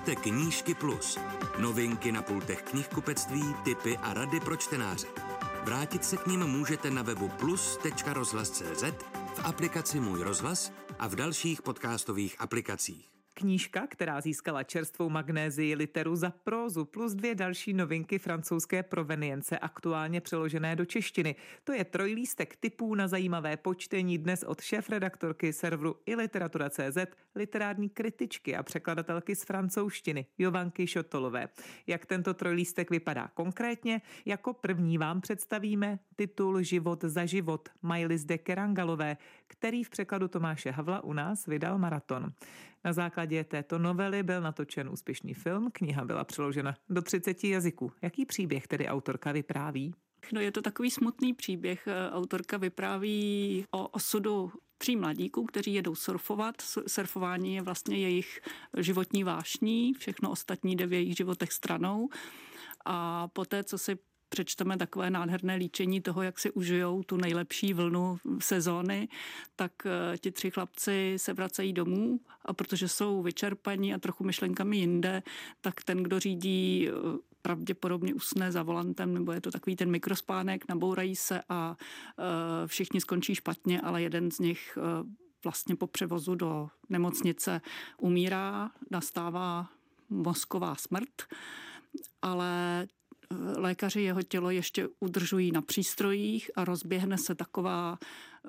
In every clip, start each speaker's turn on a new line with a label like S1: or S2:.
S1: Posloucháte Knížky Plus. Novinky na pultech knihkupectví, tipy a rady pro čtenáře. Vrátit se k nim můžete na webu plus.rozhlas.cz, v aplikaci Můj rozhlas a v dalších podcastových aplikacích.
S2: Knížka, která získala čerstvou magnézii literu za prózu plus 2 další novinky francouzské provenience, aktuálně přeložené do češtiny. To je trojlístek tipů na zajímavé počtení dnes od šéfredaktorky serveru iLiteratura.cz, literární kritičky a překladatelky z francouzštiny Jovanky Šotolové. Jak tento trojlístek vypadá konkrétně? Jako první vám představíme titul Život za život Maïlis de Kerangalové, který v překladu Tomáše Havla u nás vydal Maraton. Na základě této novely byl natočen úspěšný film, kniha byla přeložena do 30 jazyků. Jaký příběh tedy autorka vypráví?
S3: No, je to takový smutný příběh. Autorka vypráví o osudu 3 mladíků, kteří jedou surfovat. Surfování je vlastně jejich životní vášní, všechno ostatní jde v jejich životech stranou. A poté, co si přečteme takové nádherné líčení toho, jak si užijou tu nejlepší vlnu sezóny, tak ti 3 chlapci se vracejí domů a protože jsou vyčerpaní a trochu myšlenkami jinde, tak ten, kdo řídí, pravděpodobně usne za volantem, nebo je to takový ten mikrospánek, nabourají se a všichni skončí špatně, ale jeden z nich vlastně po převozu do nemocnice umírá, nastává mozková smrt, ale lékaři jeho tělo ještě udržují na přístrojích a rozběhne se taková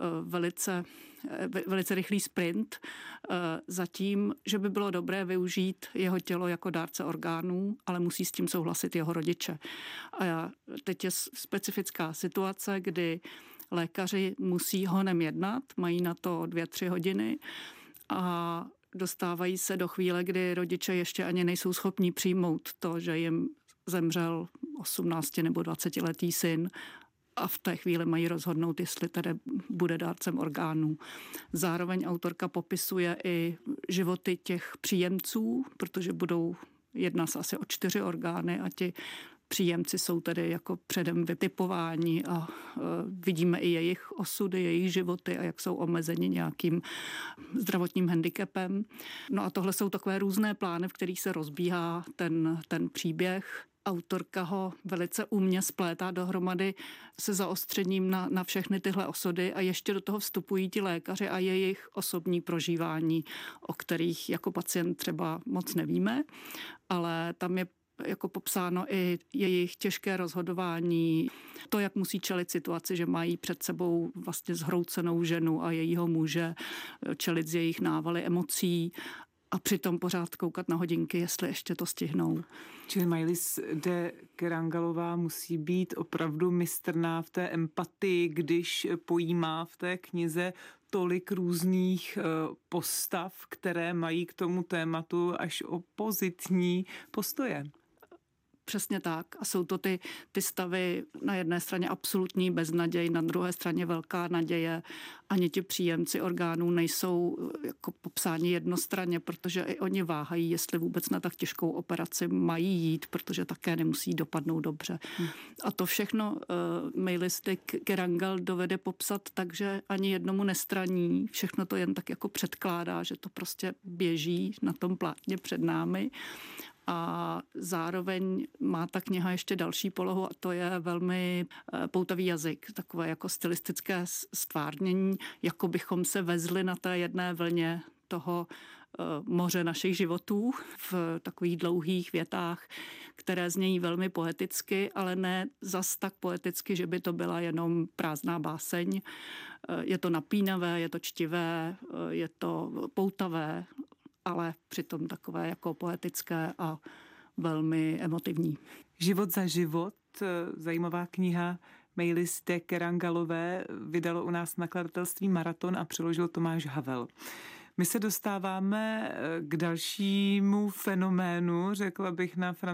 S3: velice rychlý sprint za tím, že by bylo dobré využít jeho tělo jako dárce orgánů, ale musí s tím souhlasit jeho rodiče. A teď je specifická situace, kdy lékaři musí honem jednat, mají na to 2-3 hodiny a dostávají se do chvíle, kdy rodiče ještě ani nejsou schopni přijmout to, že jim zemřel 18 nebo 20letý syn a v té chvíli mají rozhodnout, jestli tedy bude dárcem orgánů. Zároveň autorka popisuje i životy těch příjemců, protože jedná se asi o 4 orgány a ti příjemci jsou tedy jako předem vytipováni a vidíme i jejich osudy, jejich životy a jak jsou omezeni nějakým zdravotním handicapem. No a tohle jsou takové různé plány, v kterých se rozbíhá ten příběh. Autorka ho velice umně splétá dohromady se zaostřením na všechny tyhle osudy a ještě do toho vstupují ti lékaři a jejich osobní prožívání, o kterých jako pacient třeba moc nevíme, ale tam je jako popsáno i jejich těžké rozhodování, to, jak musí čelit situaci, že mají před sebou vlastně zhroucenou ženu a jejího muže, čelit z jejich návaly emocí a přitom pořád koukat na hodinky, jestli ještě to stihnou.
S2: Čili Maïlis de Kerangalová musí být opravdu mistrná v té empatii, když pojímá v té knize tolik různých postav, které mají k tomu tématu až opozitní postoje.
S3: Přesně tak. A jsou to ty stavy na jedné straně absolutní beznaděj, na druhé straně velká naděje. Ani ti příjemci orgánů nejsou jako popsáni jednostranně, protože i oni váhají, jestli vůbec na tak těžkou operaci mají jít, protože také nemusí dopadnout dobře. A to všechno Maïlis de Kerangal dovede popsat tak, že ani jednomu nestraní. Všechno to jen tak jako předkládá, že to prostě běží na tom plátně před námi. A zároveň má ta kniha ještě další polohu a to je velmi poutavý jazyk, takové jako stylistické stvárnění, jako bychom se vezli na té jedné vlně toho moře našich životů v takových dlouhých větách, které znějí velmi poeticky, ale ne zas tak poeticky, že by to byla jenom prázdná báseň. Je to napínavé, je to čtivé, je to poutavé, ale přitom takové jako poetické a velmi emotivní.
S2: Život za život, zajímavá kniha Maïlis de Kerangalové, vydalo u nás nakladatelství Maraton a přeložil Tomáš Havel. My se dostáváme k dalšímu fenoménu, řekla bych, na